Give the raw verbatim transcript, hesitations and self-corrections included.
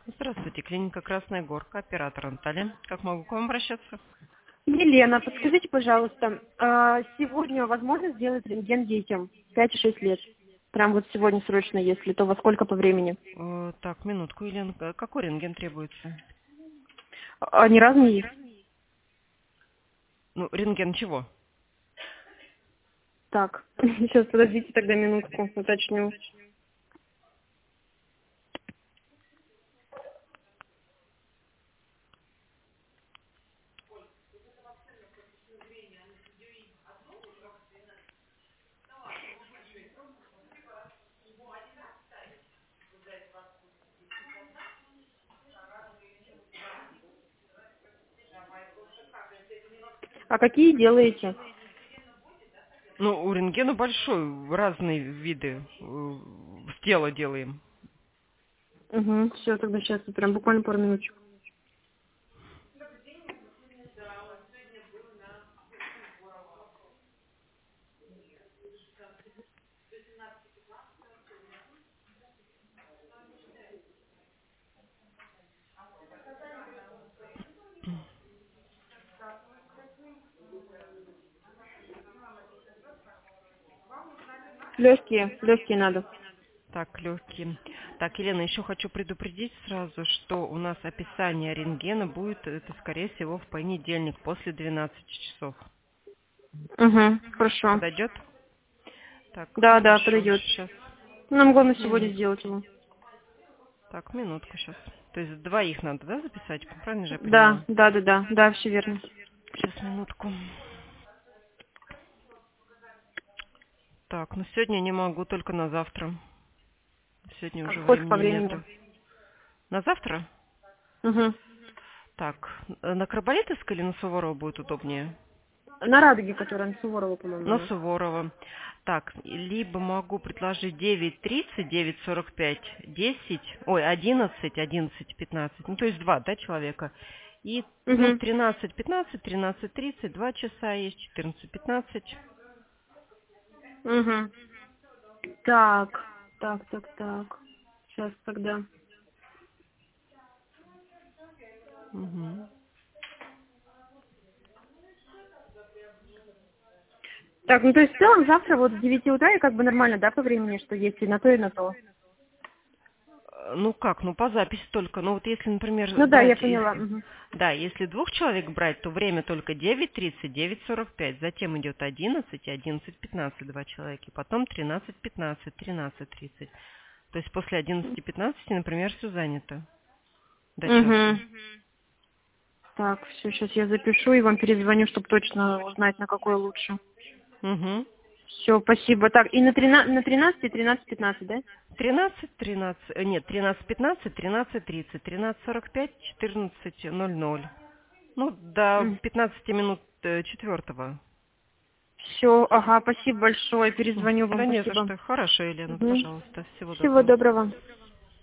Здравствуйте, клиника Красная Горка, оператор Наталья. Как могу к вам обращаться? Елена, подскажите, пожалуйста, а сегодня возможно сделать рентген детям пять-шесть лет? Прям вот сегодня срочно, если, то во сколько по времени? Э, так, минутку, Елена, к- какой рентген требуется? Они разные есть? Ну, рентген чего? Так, сейчас подождите тогда минутку, уточню. А какие делаете? Ну, у рентгена большой, разные виды э, тела делаем. Угу, все, тогда сейчас, прям буквально пару минуточек. Легкие, легкие надо. Так, легкие. Так, Елена, еще хочу предупредить сразу, что у нас описание рентгена будет, это, скорее всего, в понедельник после двенадцати часов. Угу, хорошо. Подойдет? Так, Да, да, хорошо, подойдет. сейчас. Нам главное сегодня Минутку. сделать его. Так, минутку сейчас. То есть двоих надо, да, записать? Правильно же я Да, поняла? да, да, да, да, все верно. Сейчас, минутку. Так, ну сегодня не могу, только на завтра. Сегодня А уже сколько по времени времени? нету. На завтра? Угу. Так, э, на Карболитовской или на Суворова будет удобнее? На Радуге, которая на Суворова, по-моему, у На нас. Суворова. Так, либо могу предложить девять тридцать, девять сорок пять, десять, ой, одиннадцать, одиннадцать пятнадцать, ну то есть два, да, человека. И, ну, Угу. тринадцать пятнадцать, тринадцать тридцать, два часа есть, четырнадцать пятнадцать. Угу. Так, так, так, так. Сейчас тогда. Угу. Так, ну то есть в целом завтра вот с девяти утра и как бы нормально, да, по времени, что есть и на то, и на то. Э, Ну как, ну по записи только. Ну вот если, например, Ну да, я брать поняла. из... Угу. Да, если двух человек брать, то время только девять тридцать, девять сорок пять. Затем идет одиннадцать и одиннадцать пятнадцать два человека. И потом тринадцать пятнадцать, тринадцать тридцать. То есть после одиннадцати пятнадцати, например, все занято. До часу. Угу. Так, все, сейчас я запишу и вам перезвоню, чтобы точно узнать, на какой лучше. Угу. Все, спасибо. Так, и на тринадцать, на тринадцать и тринадцать пятнадцать, да? тринадцать, тринадцать, э, нет, тринадцать пятнадцать, тринадцать тридцать, тринадцать сорок пять, четырнадцать ноль ноль. Ну, до пятнадцати минут э, четвертого. Все, ага, спасибо большое. М, Перезвоню Да вам, не за спасибо. что. Хорошо, Елена, Угу. пожалуйста. Всего Всего доброго. доброго.